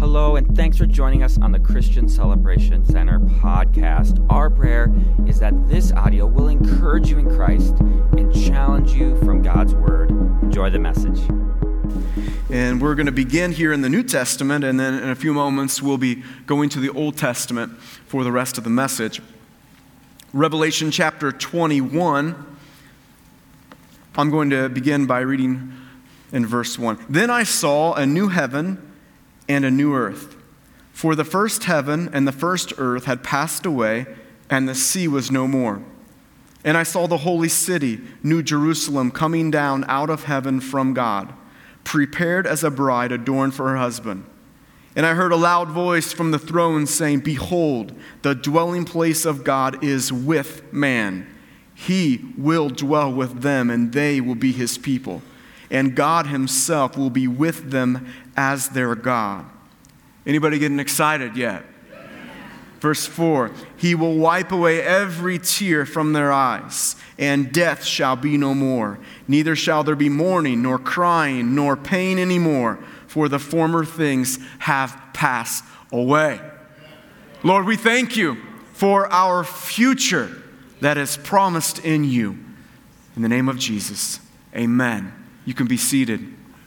Hello, and thanks for joining us on the Christian Celebration Center podcast. Our prayer is that this audio will encourage you in Christ and challenge you from God's Word. Enjoy the message. And we're going to begin here in the New Testament, and then in a few moments we'll be going to the Old Testament for the rest of the message. Revelation chapter 21, I'm going to begin by reading in verse 1. Then I saw a new heaven and a new earth. For the first heaven and the first earth had passed away, and the sea was no more. And I saw the holy city, New Jerusalem, coming down out of heaven from God, prepared as a bride adorned for her husband. And I heard a loud voice from the throne saying, Behold, the dwelling place of God is with man. He will dwell with them, and they will be his people. And God himself will be with them as their God. Anybody getting excited yet? Verse 4, He will wipe away every tear from their eyes, and death shall be no more. Neither shall there be mourning, nor crying, nor pain anymore, for the former things have passed away. Lord, we thank you for our future that is promised in you. In the name of Jesus, amen. You can be seated.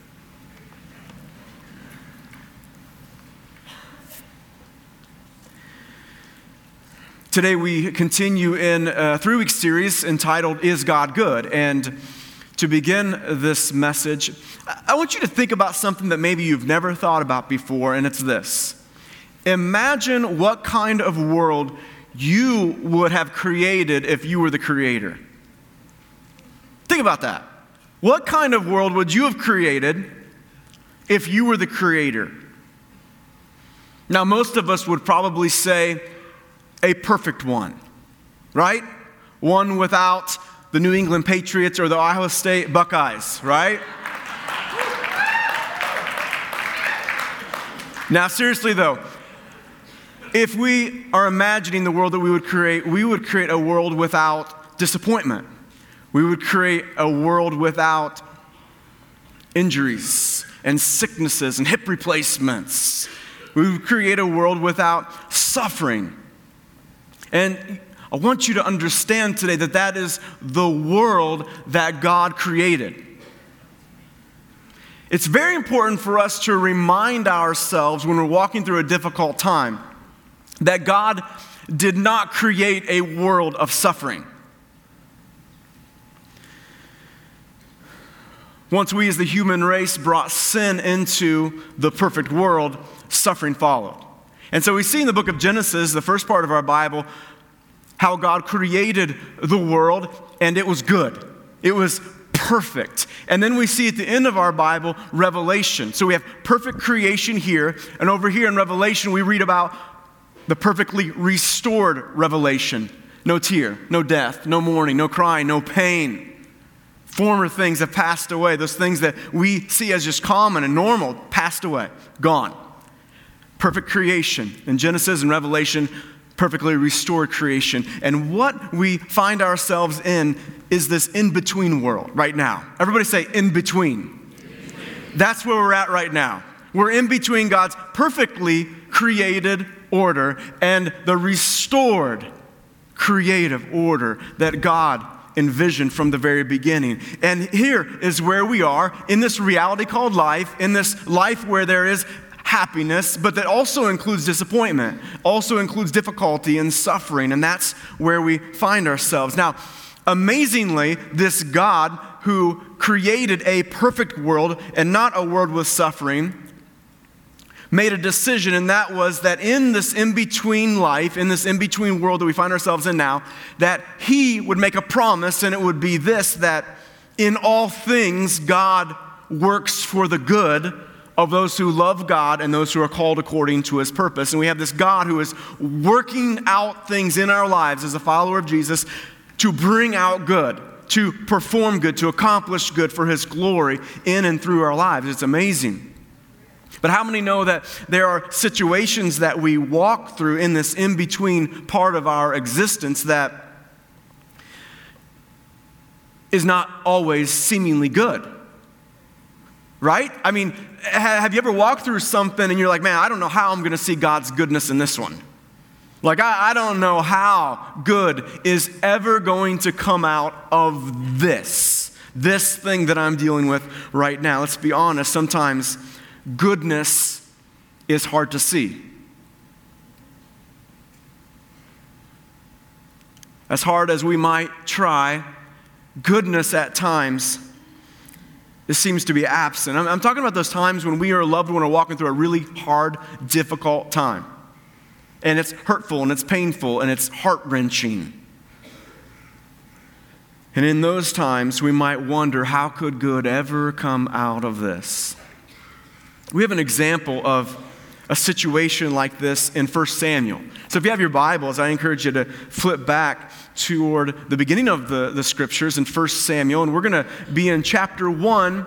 Today we continue in a 3-week series entitled, Is God Good? And to begin this message, I want you to think about something that maybe you've never thought about before, and it's this. Imagine what kind of world you would have created if you were the creator. Think about that. What kind of world would you have created if you were the creator? Now, most of us would probably say a perfect one, right? One without the New England Patriots or the Ohio State Buckeyes, right? Now, seriously though, if we are imagining the world that we would create a world without disappointment. We would create a world without injuries and sicknesses and hip replacements. We would create a world without suffering. And I want you to understand today that that is the world that God created. It's very important for us to remind ourselves when we're walking through a difficult time that God did not create a world of suffering. Once we as the human race brought sin into the perfect world, suffering followed. And so we see in the book of Genesis, the first part of our Bible, how God created the world and it was good. It was perfect. And then we see at the end of our Bible, Revelation. So we have perfect creation here, and over here in Revelation we read about the perfectly restored Revelation. No tear, no death, no mourning, no crying, no pain. Former things have passed away. Those things that we see as just common and normal passed away, gone. Perfect creation. In Genesis and Revelation, perfectly restored creation. And what we find ourselves in is this in-between world right now. Everybody say in-between. That's where we're at right now. We're in between God's perfectly created order and the restored creative order that God envisioned from the very beginning. And here is where we are in this reality called life, in this life where there is happiness, but that also includes disappointment, also includes difficulty and suffering, and that's where we find ourselves. Now, amazingly, this God who created a perfect world and not a world with suffering made a decision, and that was that in this in-between life, in this in-between world that we find ourselves in now, that He would make a promise, and it would be this, that in all things God works for the good of those who love God and those who are called according to His purpose. And we have this God who is working out things in our lives as a follower of Jesus to bring out good, to perform good, to accomplish good for His glory in and through our lives. It's amazing. But how many know that there are situations that we walk through in this in-between part of our existence that is not always seemingly good? right? I mean, have you ever walked through something and you're like, man, I don't know how I'm going to see God's goodness in this one. Like, I don't know how good is ever going to come out of this thing that I'm dealing with right now. Let's be honest, sometimes goodness is hard to see. As hard as we might try, goodness at times, it seems to be absent. I'm talking about those times when we or a loved one are walking through a really hard, difficult time. And it's hurtful, and it's painful, and it's heart-wrenching. And in those times, we might wonder, how could good ever come out of this? We have an example of a situation like this in 1 Samuel. So if you have your Bibles, I encourage you to flip back toward the beginning of the scriptures in 1 Samuel. And we're going to be in chapter 1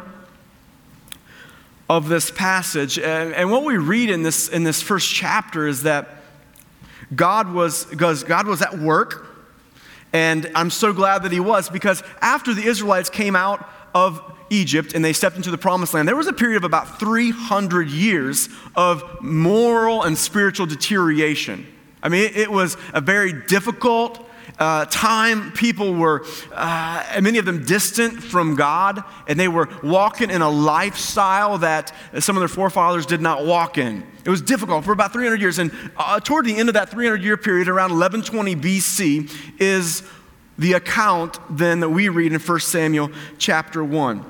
of this passage. And what we read in this first chapter is that God was at work. And I'm so glad that he was, because after the Israelites came out of Egypt and they stepped into the promised land, there was a period of about 300 years of moral and spiritual deterioration. I mean, it was a very difficult time. People were, many of them, distant from God, and they were walking in a lifestyle that some of their forefathers did not walk in. It was difficult for about 300 years, and toward the end of that 300-year period, around 1120 BC, is the account then that we read in 1 Samuel chapter 1.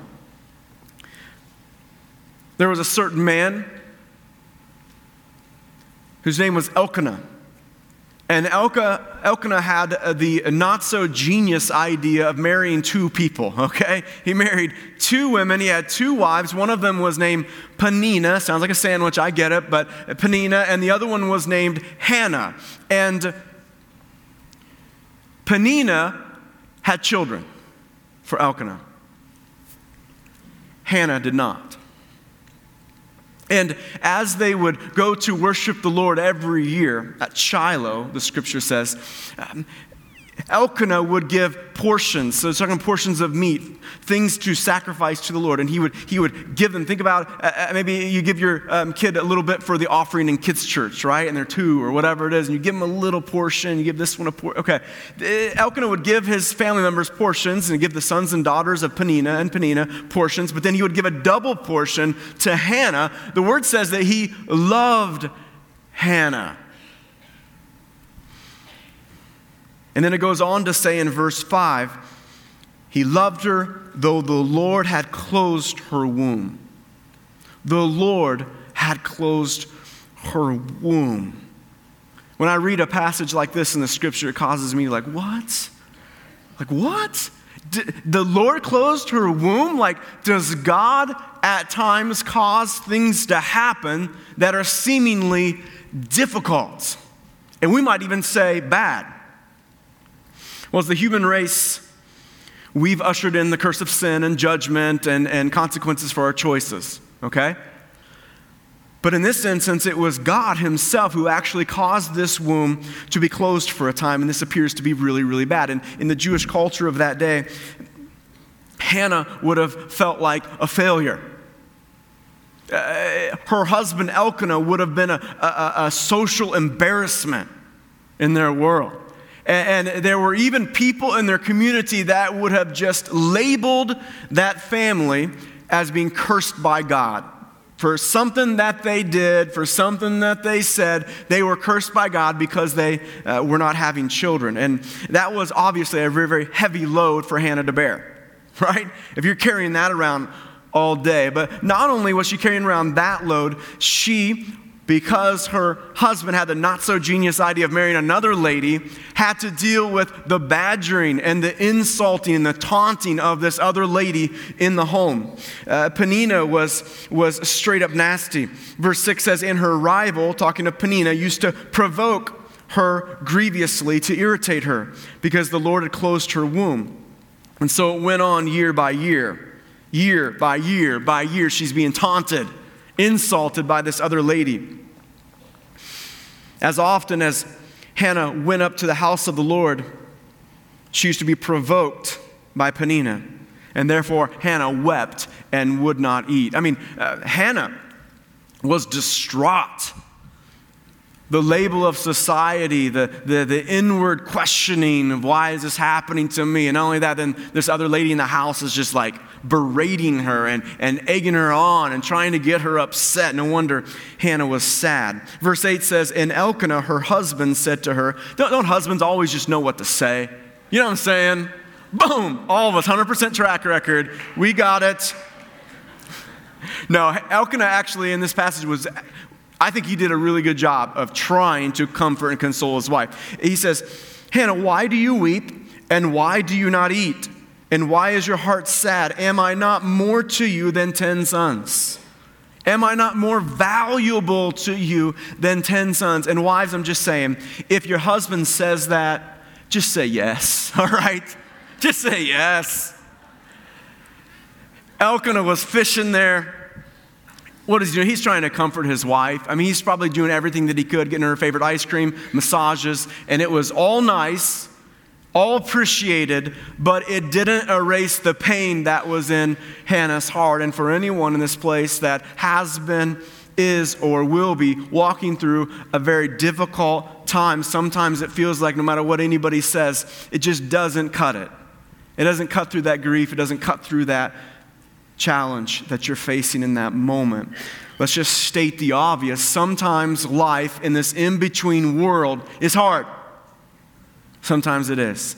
There was a certain man whose name was Elkanah. And Elkanah had the not-so-genius idea of marrying two people, okay? He married two women. He had two wives. One of them was named Peninnah. Sounds like a sandwich, I get it, but Peninnah. And the other one was named Hannah. And Peninnah had children for Elkanah. Hannah did not. And as they would go to worship the Lord every year at Shiloh, the scripture says, Elkanah would give portions, so it's talking portions of meat, things to sacrifice to the Lord, and he would give them. Think about maybe you give your kid a little bit for the offering in kids' church, right? And they're 2 or whatever it is, and you give them a little portion. You give this one a portion. Okay, Elkanah would give his family members portions, and give the sons and daughters of Peninnah portions. But then he would give a double portion to Hannah. The word says that he loved Hannah. And then it goes on to say in verse 5, he loved her though the Lord had closed her womb. The Lord had closed her womb. When I read a passage like this in the scripture, it causes me like, what? Like, what? The Lord closed her womb? Like, does God at times cause things to happen that are seemingly difficult? And we might even say bad. Well, as the human race, we've ushered in the curse of sin and judgment and consequences for our choices, okay? But in this instance, it was God himself who actually caused this womb to be closed for a time, and this appears to be really, really bad. And in the Jewish culture of that day, Hannah would have felt like a failure. Her husband Elkanah would have been a social embarrassment in their world. And there were even people in their community that would have just labeled that family as being cursed by God. For something that they did, for something that they said, they were cursed by God because they were not having children. And that was obviously a very, very heavy load for Hannah to bear, right? If you're carrying that around all day. But not only was she carrying around that load, she, because her husband had the not-so-genius idea of marrying another lady, had to deal with the badgering and the insulting and the taunting of this other lady in the home. Peninnah was straight up nasty. Verse 6 says, and her rival, talking of Peninnah, used to provoke her grievously to irritate her because the Lord had closed her womb. And so it went on year by year. Year by year by year, she's being taunted, insulted by this other lady. As often as Hannah went up to the house of the Lord, she used to be provoked by Peninnah. And therefore, Hannah wept and would not eat. I mean, Hannah was distraught. The label of society, the inward questioning of why is this happening to me? And not only that, then this other lady in the house is just like berating her and egging her on and trying to get her upset. No wonder Hannah was sad. Verse 8 says, and Elkanah, her husband, said to her, don't husbands always just know what to say? You know what I'm saying? Boom! All of us, 100% track record. We got it. No, Elkanah actually in this passage I think he did a really good job of trying to comfort and console his wife. He says, Hannah, why do you weep? And why do you not eat? And why is your heart sad? Am I not more to you than 10 sons? Am I not more valuable to you than 10 sons? And wives, I'm just saying, if your husband says that, just say yes, all right? Just say yes. Elkanah was fishing there. What is he doing? He's trying to comfort his wife. I mean, he's probably doing everything that he could, getting her favorite ice cream, massages, and it was all nice, all appreciated, but it didn't erase the pain that was in Hannah's heart. And for anyone in this place that has been, is, or will be walking through a very difficult time, sometimes it feels like no matter what anybody says, it just doesn't cut it. It doesn't cut through that grief. It doesn't cut through that challenge that you're facing in that moment. Let's just state the obvious. Sometimes life in this in-between world is hard. Sometimes it is.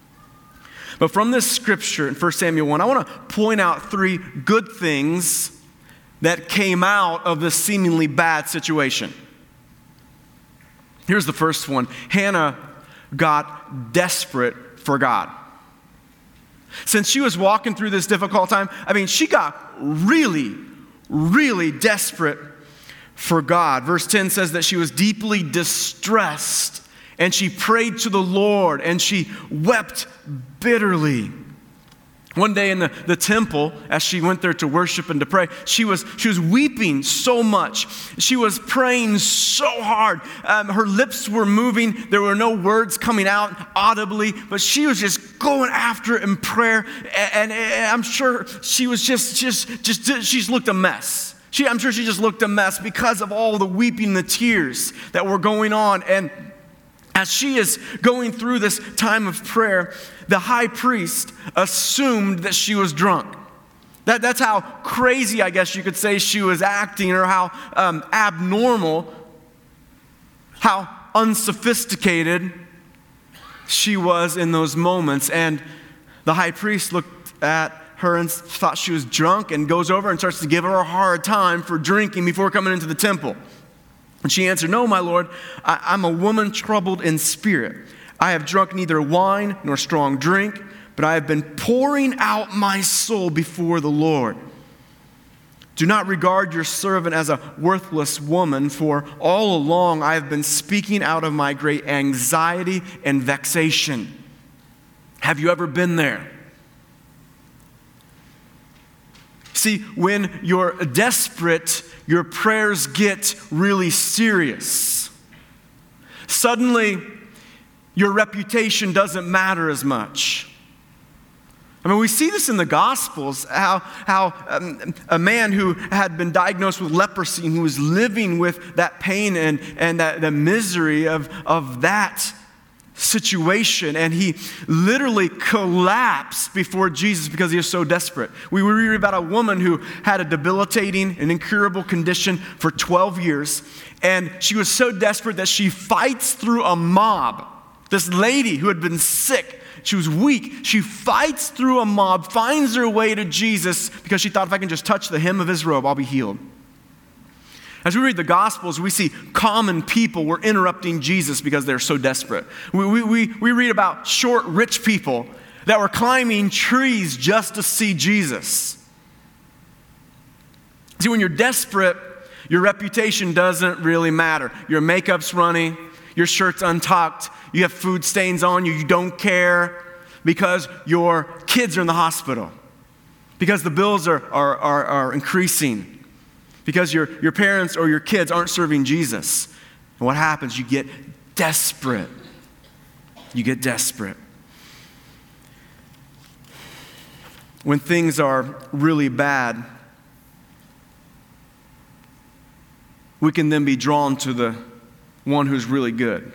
But from this scripture in 1 Samuel 1, I want to point out 3 good things that came out of this seemingly bad situation. Here's the first one. Hannah got desperate for God. Since she was walking through this difficult time, she got really, really desperate for God. Verse 10 says that she was deeply distressed and she prayed to the Lord and she wept bitterly. One day in the temple, as she went there to worship and to pray, she was weeping so much. She was praying so hard. Her lips were moving. There were no words coming out audibly, but she was just going after it in prayer. And I'm sure she was she's looked a mess. I'm sure she just looked a mess because of all the weeping, the tears that were going on. And as she is going through this time of prayer, the high priest assumed that she was drunk. That's how crazy, I guess you could say, she was acting, or how abnormal, how unsophisticated she was in those moments. And the high priest looked at her and thought she was drunk and goes over and starts to give her a hard time for drinking before coming into the temple. And she answered, "No, my Lord, I'm a woman troubled in spirit. I have drunk neither wine nor strong drink, but I have been pouring out my soul before the Lord. Do not regard your servant as a worthless woman, for all along I have been speaking out of my great anxiety and vexation." Have you ever been there? See, when you're desperate, your prayers get really serious. Suddenly, your reputation doesn't matter as much. We see this in the Gospels, how a man who had been diagnosed with leprosy and who was living with that pain and the misery of that situation, and he literally collapsed before Jesus because he was so desperate. We read about a woman who had a debilitating and incurable condition for 12 years, and she was so desperate that she fights through a mob. This lady who had been sick, she was weak, she fights through a mob, finds her way to Jesus because she thought, if I can just touch the hem of his robe, I'll be healed. As we read the Gospels, we see common people were interrupting Jesus because they're so desperate. We read about short, rich people that were climbing trees just to see Jesus. See, when you're desperate, your reputation doesn't really matter. Your makeup's running, your shirt's untucked, you have food stains on you, you don't care because your kids are in the hospital, because the bills are increasing, because your parents or your kids aren't serving Jesus. And what happens? You get desperate. You get desperate. when things are really bad, we can then be drawn to the one who's really good.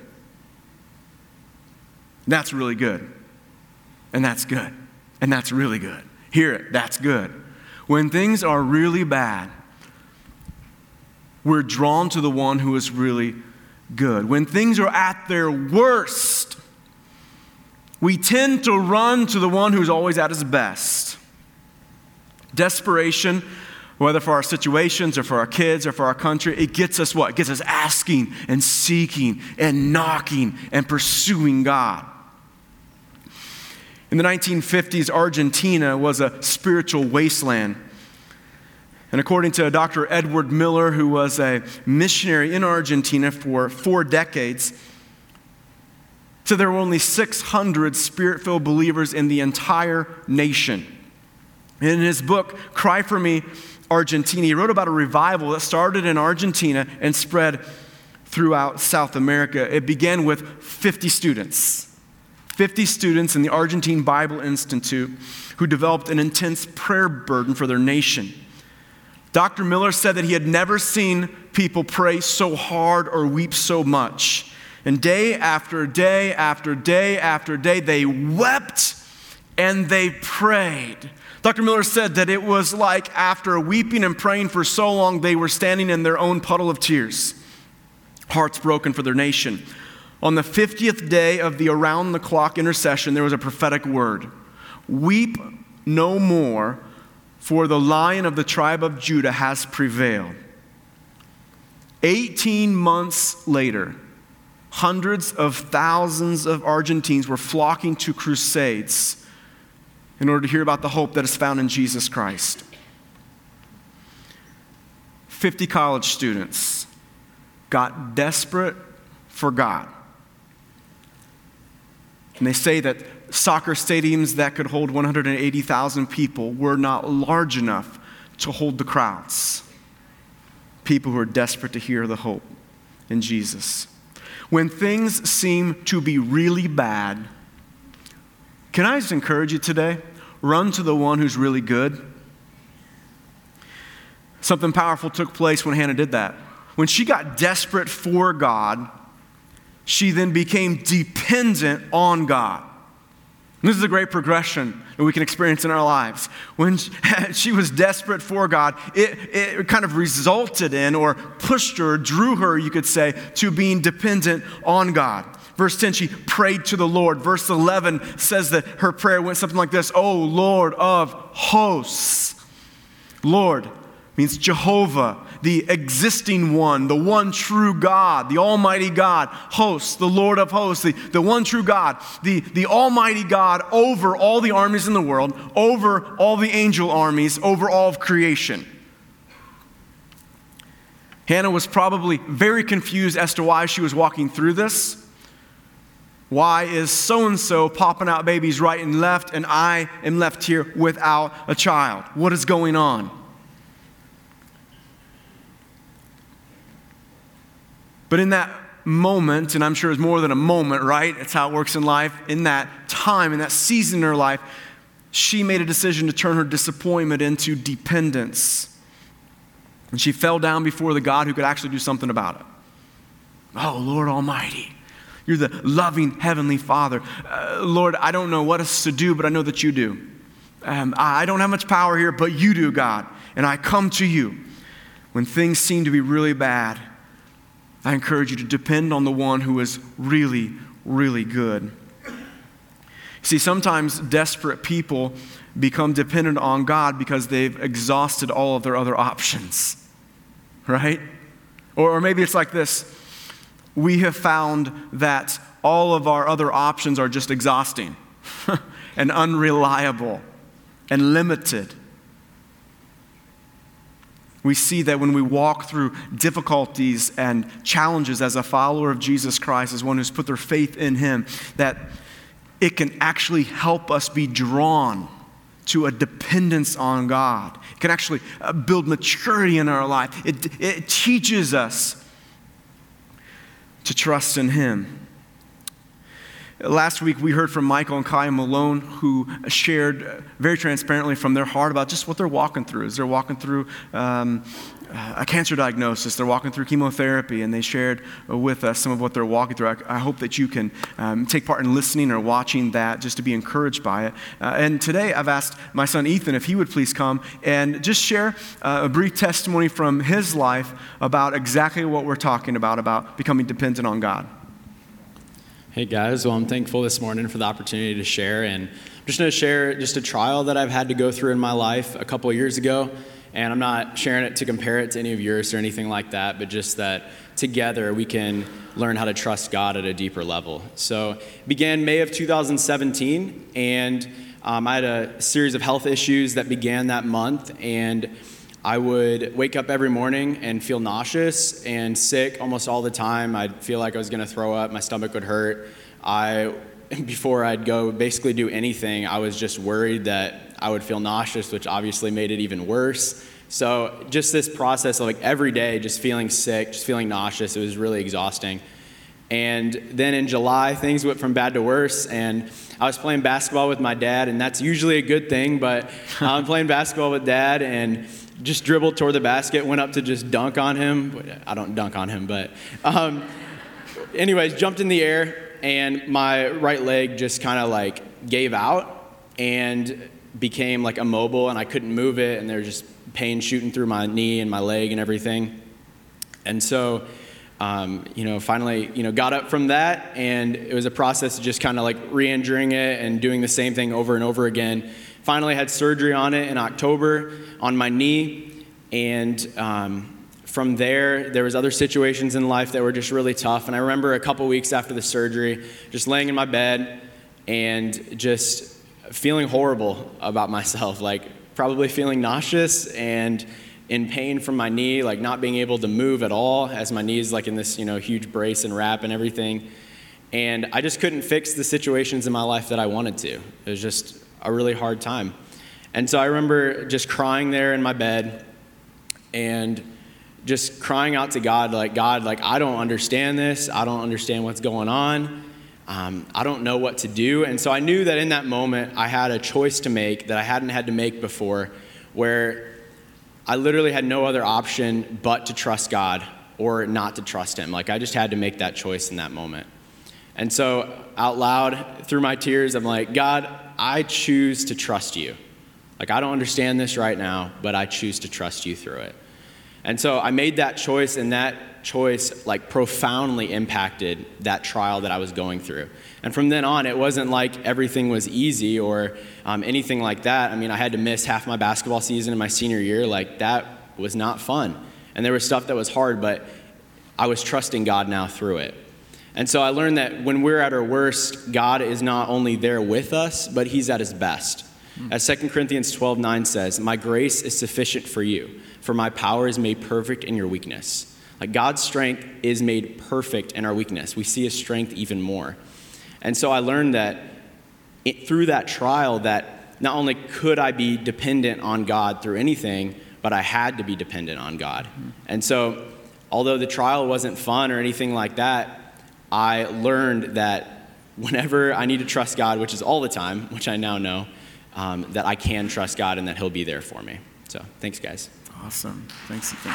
That's really good. And that's good. And that's really good. Hear it, that's good. When things are really bad, we're drawn to the one who is really good. When things are at their worst, we tend to run to the one who's always at his best. Desperation, whether for our situations or for our kids or for our country, it gets us what? It gets us asking and seeking and knocking and pursuing God. In the 1950s, Argentina was a spiritual wasteland. And according to Dr. Edward Miller, who was a missionary in Argentina for 4 decades, so there were only 600 spirit-filled believers in the entire nation. In his book, Cry for Me, Argentina, he wrote about a revival that started in Argentina and spread throughout South America. It began with 50 students. 50 students in the Argentine Bible Institute who developed an intense prayer burden for their nation. Dr. Miller said that he had never seen people pray so hard or weep so much. And day after day after day after day, they wept and they prayed. Dr. Miller said that it was like after weeping and praying for so long, they were standing in their own puddle of tears, hearts broken for their nation. On the 50th day of the around-the-clock intercession, there was a prophetic word. Weep no more, for the Lion of the tribe of Judah has prevailed. 18 months later, hundreds of thousands of Argentines were flocking to crusades in order to hear about the hope that is found in Jesus Christ. 50 college students got desperate for God. And they say that soccer stadiums that could hold 180,000 people were not large enough to hold the crowds. People who are desperate to hear the hope in Jesus. When things seem to be really bad, can I just encourage you today? Run to the one who's really good. Something powerful took place when Hannah did that. When she got desperate for God, she then became dependent on God. And this is a great progression that we can experience in our lives. When she was desperate for God, it kind of resulted in, or pushed her, drew her, you could say, to being dependent on God. Verse 10, she prayed to the Lord. Verse 11 says that her prayer went something like this: "O Lord of hosts." Lord means Jehovah, the existing one, the one true God, the Almighty God. Hosts, the Lord of hosts, the one true God, the Almighty God over all the armies in the world, over all the angel armies, over all of creation. Hannah was probably very confused as to why she was walking through this. Why is so-and-so popping out babies right and left, and I am left here without a child? What is going on? But in that moment, and I'm sure it's more than a moment, right? It's how it works in life. In that time, in that season in her life, she made a decision to turn her disappointment into dependence. And she fell down before the God who could actually do something about it. Oh, Lord Almighty, you're the loving Heavenly Father. Lord, I don't know what else to do, but I know that you do. I don't have much power here, but you do, God. And I come to you when things seem to be really bad. I encourage you to depend on the one who is really, really good. See, sometimes desperate people become dependent on God because they've exhausted all of their other options, right? Or maybe it's like this: we have found that all of our other options are just exhausting and unreliable and limited. We see that when we walk through difficulties and challenges as a follower of Jesus Christ, as one who's put their faith in Him, that it can actually help us be drawn to a dependence on God. It can actually build maturity in our life. It teaches us to trust in Him. Last week, we heard from Michael and Kai Malone, who shared very transparently from their heart about just what they're walking through. As they're walking through a cancer diagnosis, they're walking through chemotherapy, and they shared with us some of what they're walking through. I hope that you can take part in listening or watching that just to be encouraged by it. And today, I've asked my son Ethan if he would please come and just share a brief testimony from his life about exactly what we're talking about becoming dependent on God. Hey guys, well I'm thankful this morning for the opportunity to share, and I'm just going to share just a trial that I've had to go through in my life a couple of years ago, and I'm not sharing it to compare it to any of yours or anything like that, but just that together we can learn how to trust God at a deeper level. So it began May of 2017, and I had a series of health issues that began that month, and I would wake up every morning and feel nauseous and sick almost all the time. I'd feel like I was going to throw up. My stomach would hurt. Before I'd go basically do anything, I was just worried that I would feel nauseous, which obviously made it even worse. So just this process of like every day just feeling sick, just feeling nauseous, it was really exhausting. And then in July, things went from bad to worse, and I was playing basketball with my dad, and that's usually a good thing, but I'm playing basketball with Dad, and just dribbled toward the basket, went up to just dunk on him. I don't dunk on him, but anyways, jumped in the air, and my right leg just kind of like gave out and became like immobile, and I couldn't move it, and there was just pain shooting through my knee and my leg and everything. And so, finally, got up from that, and it was a process of just kind of like re-injuring it and doing the same thing over and over again. Finally had surgery on it in October on my knee, and from there was other situations in life that were just really tough. And I remember a couple weeks after the surgery, just laying in my bed and just feeling horrible about myself, like probably feeling nauseous and in pain from my knee, like not being able to move at all, as my knee is like in this huge brace and wrap and everything. And I just couldn't fix the situations in my life that I wanted to. It was just a really hard time. And so I remember just crying there in my bed and just crying out to God, like, I don't understand this. I don't understand what's going on. I don't know what to do. And so I knew that in that moment I had a choice to make that I hadn't had to make before, where I literally had no other option but to trust God or not to trust him. Like, I just had to make that choice in that moment. And so out loud, through my tears, I'm like, God, I choose to trust you. Like, I don't understand this right now, but I choose to trust you through it. And so I made that choice, and that choice like profoundly impacted that trial that I was going through. And from then on, it wasn't like everything was easy or anything like that. I mean, I had to miss half my basketball season in my senior year. Like, that was not fun. And there was stuff that was hard, but I was trusting God now through it. And so I learned that when we're at our worst, God is not only there with us, but he's at his best. As 2 Corinthians 12:9 says, "My grace is sufficient for you, for my power is made perfect in your weakness." Like, God's strength is made perfect in our weakness. We see his strength even more. And so I learned that through that trial, that not only could I be dependent on God through anything, but I had to be dependent on God. And so although the trial wasn't fun or anything like that, I learned that whenever I need to trust God, which is all the time, which I now know, that I can trust God and that he'll be there for me. So thanks, guys. Awesome. Thanks, Ethan.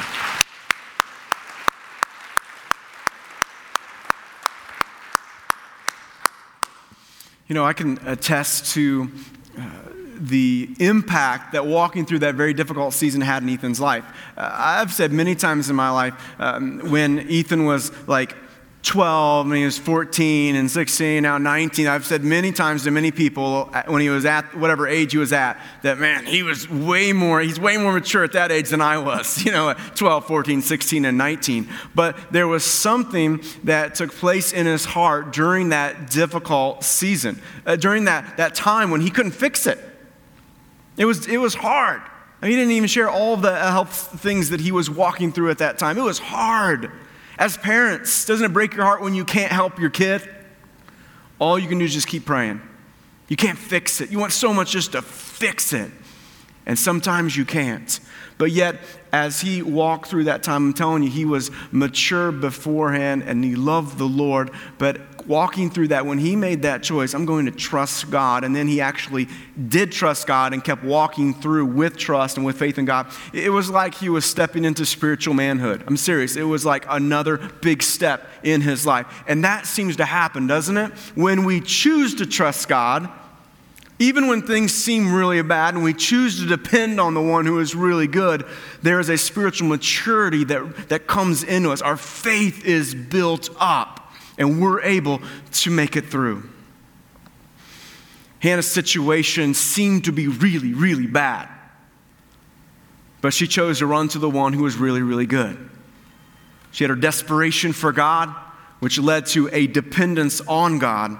I can attest to the impact that walking through that very difficult season had in Ethan's life. I've said many times in my life, when Ethan was like 12, and he was 14 and 16, now 19. I've said many times to many people when he was at whatever age he was at, that, man, he's way more mature at that age than I was, at 12, 14, 16, and 19. But there was something that took place in his heart during that difficult season, during that time when he couldn't fix it. It was hard. He didn't even share all of the health things that he was walking through at that time. It was hard. As parents, doesn't it break your heart when you can't help your kid? All you can do is just keep praying. You can't fix it. You want so much just to fix it. And sometimes you can't. But yet, as he walked through that time, I'm telling you, he was mature beforehand and he loved the Lord. But walking through that, when he made that choice, I'm going to trust God, and then he actually did trust God and kept walking through with trust and with faith in God, it was like he was stepping into spiritual manhood. I'm serious. It was like another big step in his life. And that seems to happen, doesn't it? When we choose to trust God, even when things seem really bad and we choose to depend on the one who is really good, there is a spiritual maturity that comes into us. Our faith is built up and we're able to make it through. Hannah's situation seemed to be really, really bad, but she chose to run to the one who was really, really good. She had her desperation for God, which led to a dependence on God.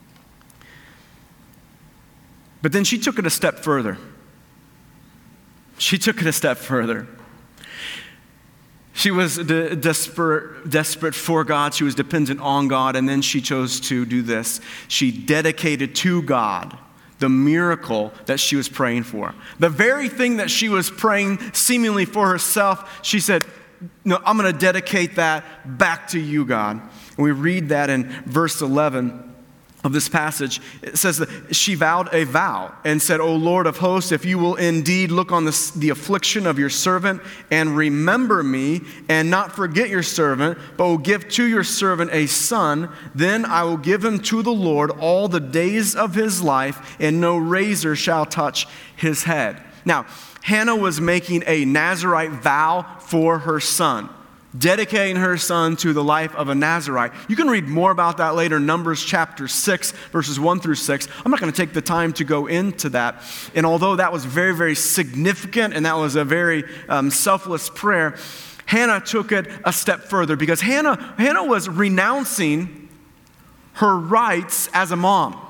But then she took it a step further. She was desperate for God. She was dependent on God. And then she chose to do this. She dedicated to God the miracle that she was praying for. The very thing that she was praying seemingly for herself, she said, no, I'm going to dedicate that back to you, God. And we read that in verse 11 of this passage. It says that she vowed a vow and said, O Lord of hosts, if you will indeed look on the affliction of your servant and remember me and not forget your servant, but will give to your servant a son, then I will give him to the Lord all the days of his life, and no razor shall touch his head. Now, Hannah was making a Nazirite vow for her son, dedicating her son to the life of a Nazirite. You can read more about that later in Numbers chapter 6, verses 1 through 6. I'm not going to take the time to go into that. And although that was very, very significant and that was a very selfless prayer, Hannah took it a step further because Hannah was renouncing her rights as a mom.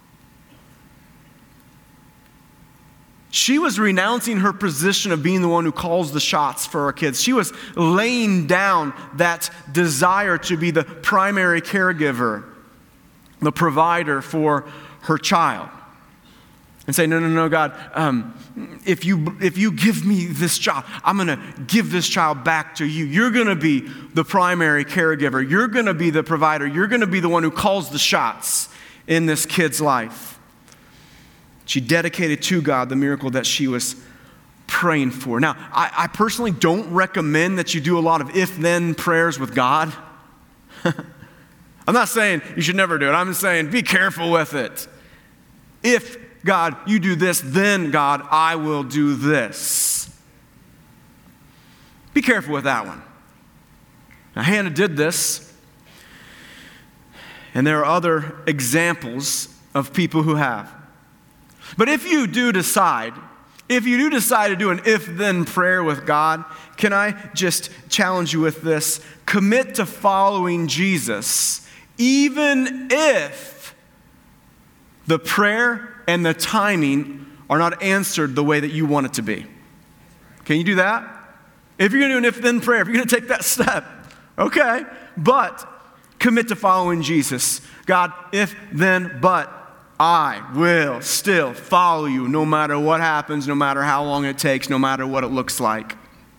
She was renouncing her position of being the one who calls the shots for her kids. She was laying down that desire to be the primary caregiver, the provider for her child. And say, no, God, if you give me this child, I'm going to give this child back to you. You're going to be the primary caregiver. You're going to be the provider. You're going to be the one who calls the shots in this kid's life. She dedicated to God the miracle that she was praying for. Now, I personally don't recommend that you do a lot of if-then prayers with God. I'm not saying you should never do it. I'm just saying be careful with it. If, God, you do this, then, God, I will do this. Be careful with that one. Now, Hannah did this, and there are other examples of people who have. But if you do decide to do an if-then prayer with God, can I just challenge you with this? Commit to following Jesus, even if the prayer and the timing are not answered the way that you want it to be. Can you do that? If you're going to do an if-then prayer, if you're going to take that step, okay, but commit to following Jesus. God, if, then, but I will still follow you no matter what happens, no matter how long it takes, no matter what it looks like.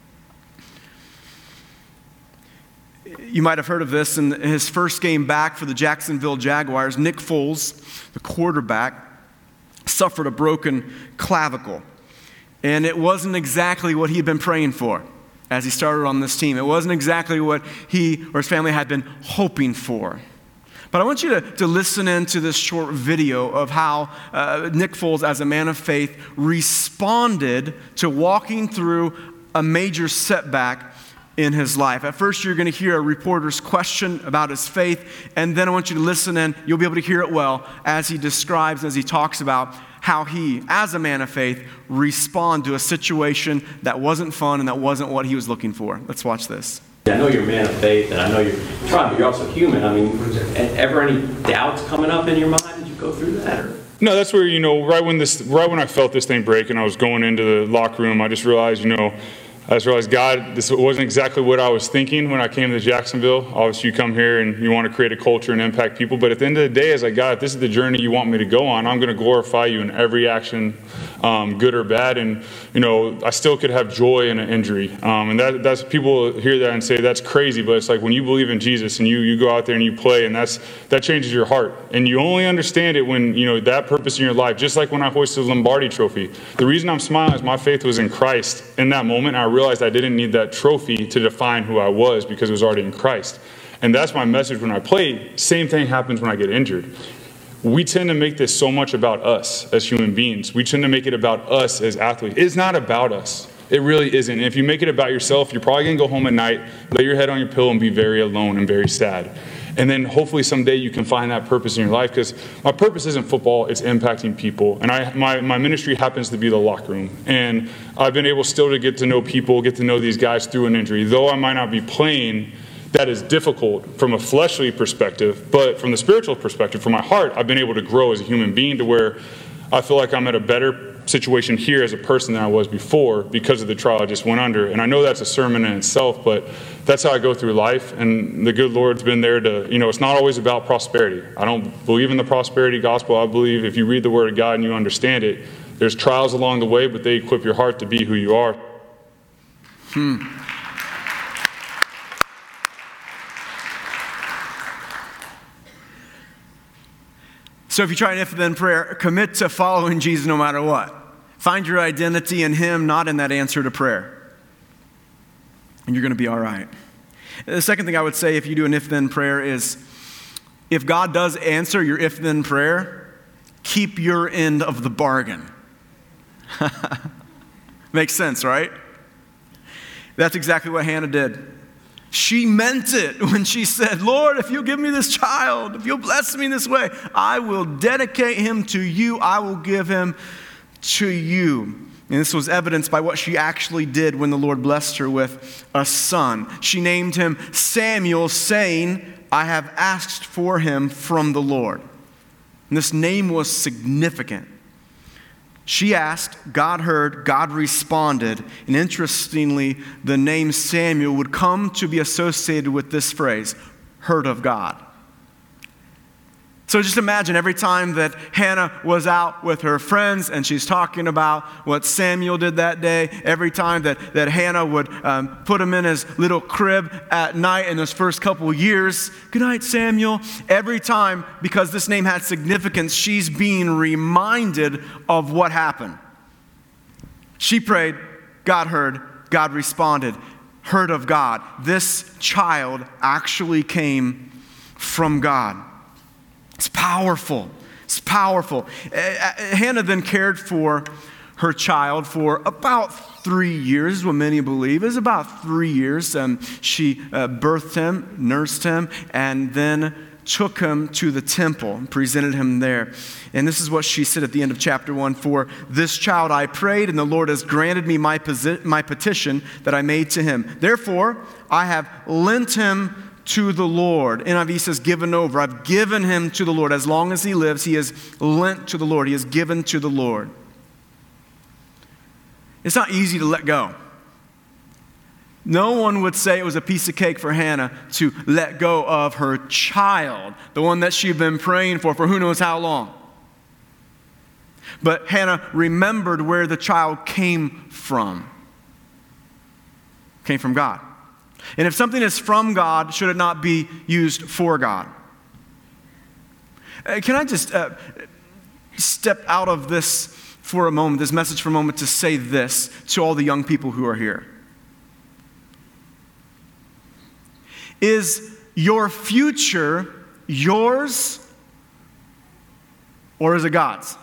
You might have heard of this in his first game back for the Jacksonville Jaguars. Nick Foles, the quarterback, suffered a broken clavicle. And it wasn't exactly what he had been praying for as he started on this team. It wasn't exactly what he or his family had been hoping for. But I want you to listen into this short video of how Nick Foles, as a man of faith, responded to walking through a major setback in his life. At first, you're going to hear a reporter's question about his faith, and then I want you to listen in. You'll be able to hear it well as he describes, as he talks about how he, as a man of faith, responded to a situation that wasn't fun and that wasn't what he was looking for. Let's watch this. I know you're a man of faith, and I know you're trying, but you're also human. I mean, ever any doubts coming up in your mind? Did you go through that? Or? No, that's where, right when I felt this thing break and I was going into the locker room, I just realized, God, this wasn't exactly what I was thinking when I came to Jacksonville. Obviously, you come here and you want to create a culture and impact people. But at the end of the day, as God, if this is the journey you want me to go on, I'm going to glorify you in every action good or bad. And, I still could have joy in an injury. And that's people hear that and say, that's crazy. But it's like when you believe in Jesus and you go out there and you play, and that changes your heart. And you only understand it when, that purpose in your life, just like when I hoisted the Lombardi trophy. The reason I'm smiling is my faith was in Christ. In that moment, I realized I didn't need that trophy to define who I was because it was already in Christ. And that's my message when I play. Same thing happens when I get injured. We tend to make this so much about us as human beings. We tend to make it about us as athletes. It's not about us. It really isn't. And if you make it about yourself, you're probably going to go home at night, lay your head on your pillow, and be very alone and very sad. And then hopefully someday you can find that purpose in your life, because my purpose isn't football, it's impacting people. And my ministry happens to be the locker room. And I've been able still to get to know people, get to know these guys through an injury. Though I might not be playing, that is difficult from a fleshly perspective, but from the spiritual perspective, from my heart, I've been able to grow as a human being to where I feel like I'm at a better situation here as a person than I was before because of the trial I just went under. And I know that's a sermon in itself, but that's how I go through life. And the good Lord's been there to, it's not always about prosperity. I don't believe in the prosperity gospel. I believe if you read the Word of God and you understand it, there's trials along the way, but they equip your heart to be who you are. So if you try an if-then prayer, commit to following Jesus no matter what. Find your identity in Him, not in that answer to prayer. And you're going to be all right. The second thing I would say if you do an if-then prayer is, if God does answer your if-then prayer, keep your end of the bargain. Makes sense, right? That's exactly what Hannah did. She meant it when she said, Lord, if you'll give me this child, if you'll bless me this way, I will dedicate him to you. I will give him to you. And this was evidenced by what she actually did when the Lord blessed her with a son. She named him Samuel, saying, I have asked for him from the Lord. And this name was significant. She asked, God heard, God responded. And interestingly, the name Samuel would come to be associated with this phrase, heard of God. So just imagine every time that Hannah was out with her friends and she's talking about what Samuel did that day, every time that Hannah would put him in his little crib at night in those first couple of years, good night, Samuel. Every time, because this name had significance, she's being reminded of what happened. She prayed, God heard, God responded, heard of God. This child actually came from God. It's powerful. It's powerful. Hannah then cared for her child for about 3 years, is what many believe. It was about 3 years. She birthed him, nursed him, and then took him to the temple and presented him there. And this is what she said at the end of chapter 1, for this child I prayed, and the Lord has granted me my petition that I made to him. Therefore, I have lent him to the Lord. NIV says given over. I've given him to the Lord. As long as he lives, he is lent to the Lord. He is given to the Lord. It's not easy to let go. No one would say it was a piece of cake for Hannah to let go of her child, the one that she'd been praying for who knows how long. But Hannah remembered where the child came from. Came from God. And if something is from God, should it not be used for God? Can I just step out of this for a moment, this message for a moment, to say this to all the young people who are here? Is your future yours or is it God's?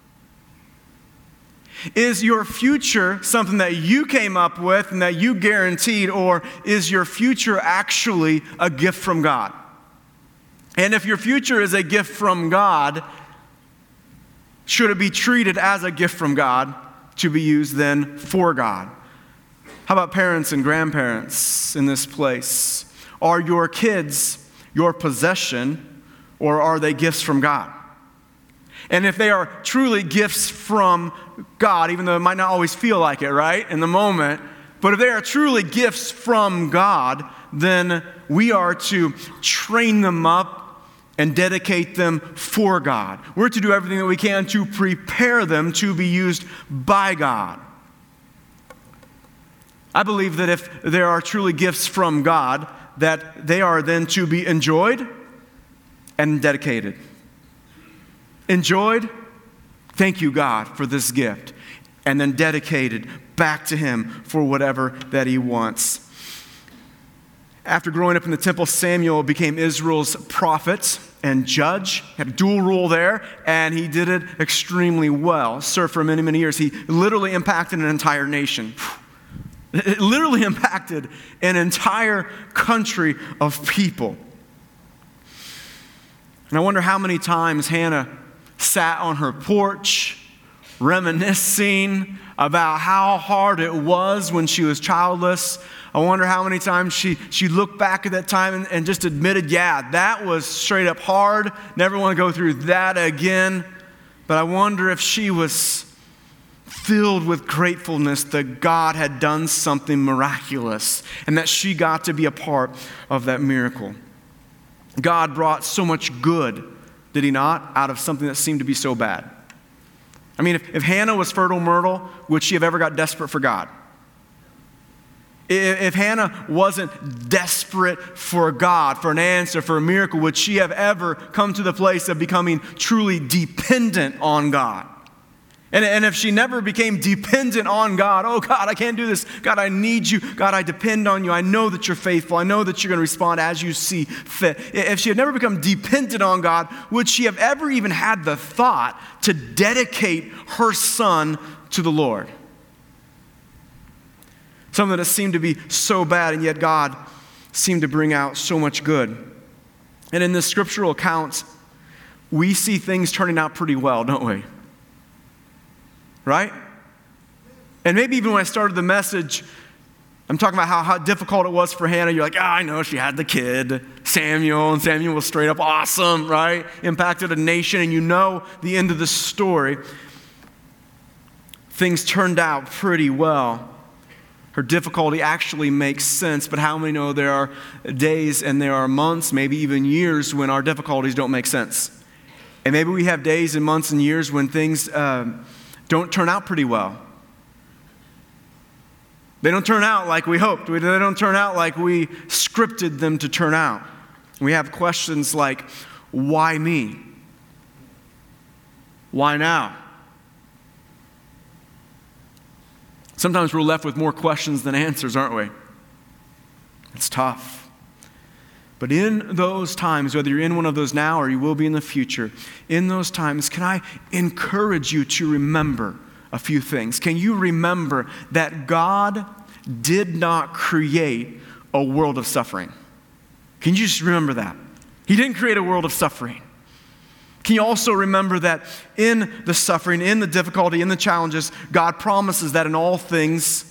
Is your future something that you came up with and that you guaranteed, or is your future actually a gift from God? And if your future is a gift from God, should it be treated as a gift from God to be used then for God? How about parents and grandparents in this place? Are your kids your possession, or are they gifts from God? And if they are truly gifts from God, even though it might not always feel like it, right, in the moment, but if they are truly gifts from God, then we are to train them up and dedicate them for God. We're to do everything that we can to prepare them to be used by God. I believe that if there are truly gifts from God, that they are then to be enjoyed and dedicated. Enjoyed, thank you, God, for this gift. And then dedicated back to Him for whatever that He wants. After growing up in the temple, Samuel became Israel's prophet and judge. He had a dual role there, and he did it extremely well. Served for many, many years. He literally impacted an entire nation. It literally impacted an entire country of people. And I wonder how many times Hannah sat on her porch reminiscing about how hard it was when she was childless. I wonder how many times she looked back at that time and just admitted, yeah, that was straight up hard. Never want to go through that again. But I wonder if she was filled with gratefulness that God had done something miraculous and that she got to be a part of that miracle. God brought so much good, did He not, out of something that seemed to be so bad. I mean, if Hannah was fertile myrtle, would she have ever got desperate for God? If Hannah wasn't desperate for God, for an answer, for a miracle, would she have ever come to the place of becoming truly dependent on God? And if she never became dependent on God, oh God, I can't do this. God, I need you. God, I depend on you. I know that you're faithful. I know that you're going to respond as you see fit. If she had never become dependent on God, would she have ever even had the thought to dedicate her son to the Lord? Something that seemed to be so bad, and yet God seemed to bring out so much good. And in the scriptural accounts, we see things turning out pretty well, don't we? Right? And maybe even when I started the message, I'm talking about how difficult it was for Hannah. You're like, I know, she had the kid, Samuel, and Samuel was straight up awesome, right? Impacted a nation, and you know the end of the story. Things turned out pretty well. Her difficulty actually makes sense, but how many know there are days and there are months, maybe even years, when our difficulties don't make sense? And maybe we have days and months and years when things don't turn out pretty well. They don't turn out like we hoped. They don't turn out like we scripted them to turn out. We have questions like, why me? Why now? Sometimes we're left with more questions than answers, aren't we? It's tough. But in those times, whether you're in one of those now or you will be in the future, in those times, can I encourage you to remember a few things? Can you remember that God did not create a world of suffering? Can you just remember that? He didn't create a world of suffering. Can you also remember that in the suffering, in the difficulty, in the challenges, God promises that in all things,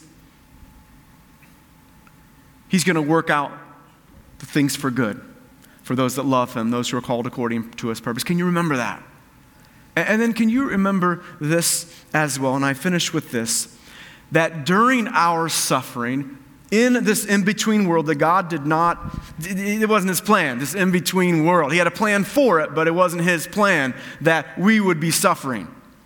He's going to work out the things for good, for those that love Him, those who are called according to His purpose. Can you remember that? And then can you remember this as well? And I finish with this, that during our suffering, in this in-between world that God did not, it wasn't His plan, this in-between world. He had a plan for it, but it wasn't His plan that we would be suffering.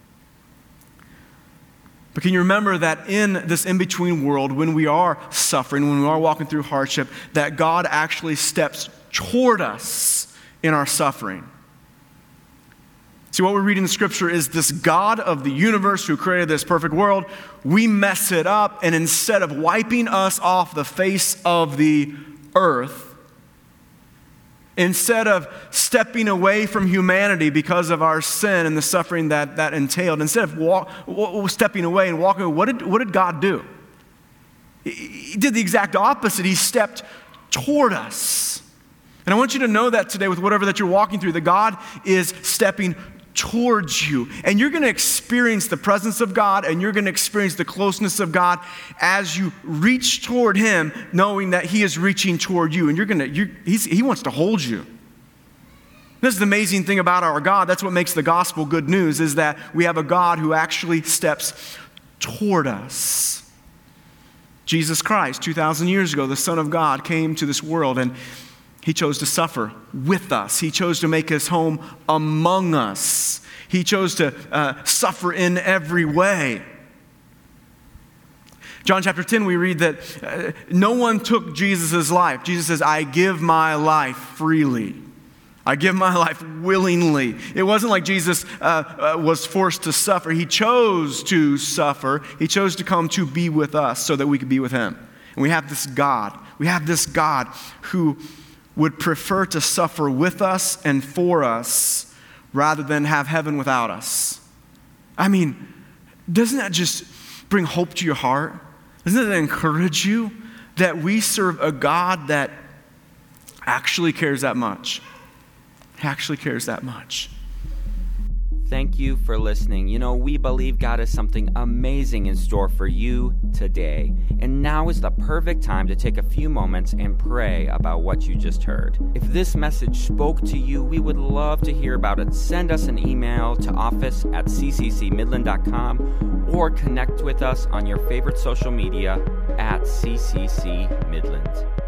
But can you remember that in this in-between world, when we are suffering, when we are walking through hardship, that God actually steps toward us in our suffering? See, what we read in the scripture is this God of the universe who created this perfect world, we mess it up, and instead of wiping us off the face of the earth, instead of stepping away from humanity because of our sin and the suffering that entailed, instead of stepping away and walking away, what did God do? He did the exact opposite. He stepped toward us. And I want you to know that today with whatever that you're walking through, that God is stepping towards you. And you're going to experience the presence of God, and you're going to experience the closeness of God as you reach toward Him, knowing that He is reaching toward you. And He wants to hold you. This is the amazing thing about our God. That's what makes the gospel good news, is that we have a God who actually steps toward us. Jesus Christ, 2,000 years ago, the Son of God, came to this world, and He chose to suffer with us. He chose to make his home among us. He chose to suffer in every way. John chapter 10, we read that no one took Jesus' life. Jesus says, I give my life freely. I give my life willingly. It wasn't like Jesus was forced to suffer. He chose to suffer. He chose to come to be with us so that we could be with him. And we have this God. We have this God who would prefer to suffer with us and for us rather than have heaven without us. I mean, doesn't that just bring hope to your heart? Doesn't that encourage you that we serve a God that actually cares that much? Actually cares that much. Thank you for listening. You know, we believe God has something amazing in store for you today. And now is the perfect time to take a few moments and pray about what you just heard. If this message spoke to you, we would love to hear about it. Send us an email to office@cccmidland.com or connect with us on your favorite social media @CCC Midland.